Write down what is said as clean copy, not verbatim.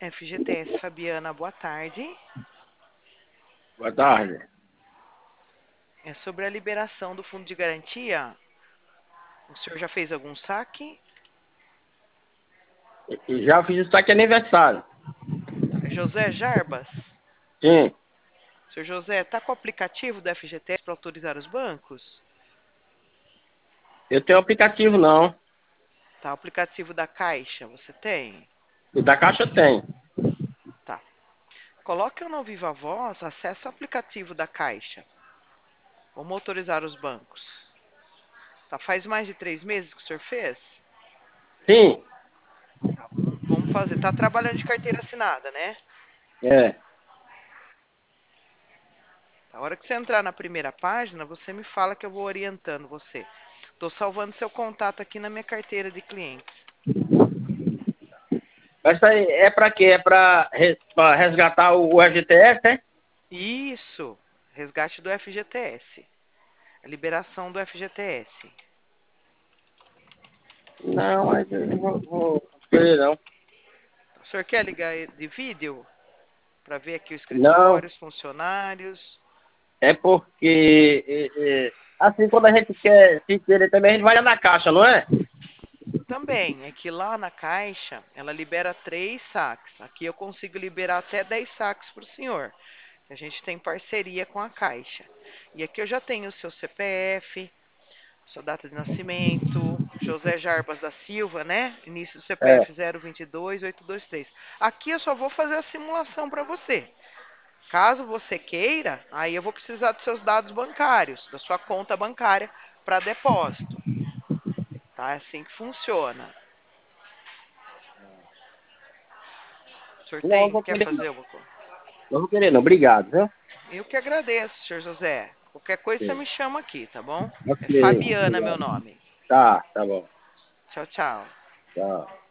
FGTS Fabiana, boa tarde. Boa tarde. É sobre a liberação do fundo de garantia. O senhor já fez algum saque? Já fiz o saque aniversário. É José Jarbas? Sim, Senhor José, está com o aplicativo do FGTS para autorizar os bancos? eu tenho aplicativo não. Tá, o aplicativo da Caixa, você tem? O da Caixa tem. Tá. Coloque o no Viva Voz, acesse o aplicativo da Caixa. Vamos autorizar os bancos. Tá, faz mais de 3 meses que o senhor fez? Sim, Tá, vamos fazer. Tá trabalhando de carteira assinada, né? é. A hora que você entrar na primeira página, você me fala que eu vou orientando você. Estou salvando seu contato aqui na minha carteira de clientes. Mas isso aí é pra quê? É pra resgatar o FGTS, é? Isso, resgate do FGTS. A liberação do FGTS. Não, mas eu não vou querer não. O senhor quer ligar de vídeo para ver aqui o Não, escritório, os funcionários? é porque assim quando a gente quer se querer também, a gente vai lá na Caixa, não é? Também, é que lá na Caixa, ela libera 3 saques. Aqui eu consigo liberar até 10 saques para o senhor. A gente tem parceria com a Caixa. E aqui eu já tenho o seu CPF, sua data de nascimento, José Jarbas da Silva, né? Início do É. CPF 022823. Aqui eu só vou fazer a simulação para você. Caso você queira, aí eu vou precisar dos seus dados bancários, da sua conta bancária para depósito. Tá? É assim que funciona. O senhor Não, eu vou quer querer não. fazer alguma coisa? Não vou querer não. Obrigado, viu? Eu que agradeço, senhor José. Qualquer coisa você Ok. me chama aqui, tá bom? É Ok, Fabiana meu obrigado. nome. Tá bom. Tchau, tchau. Tchau.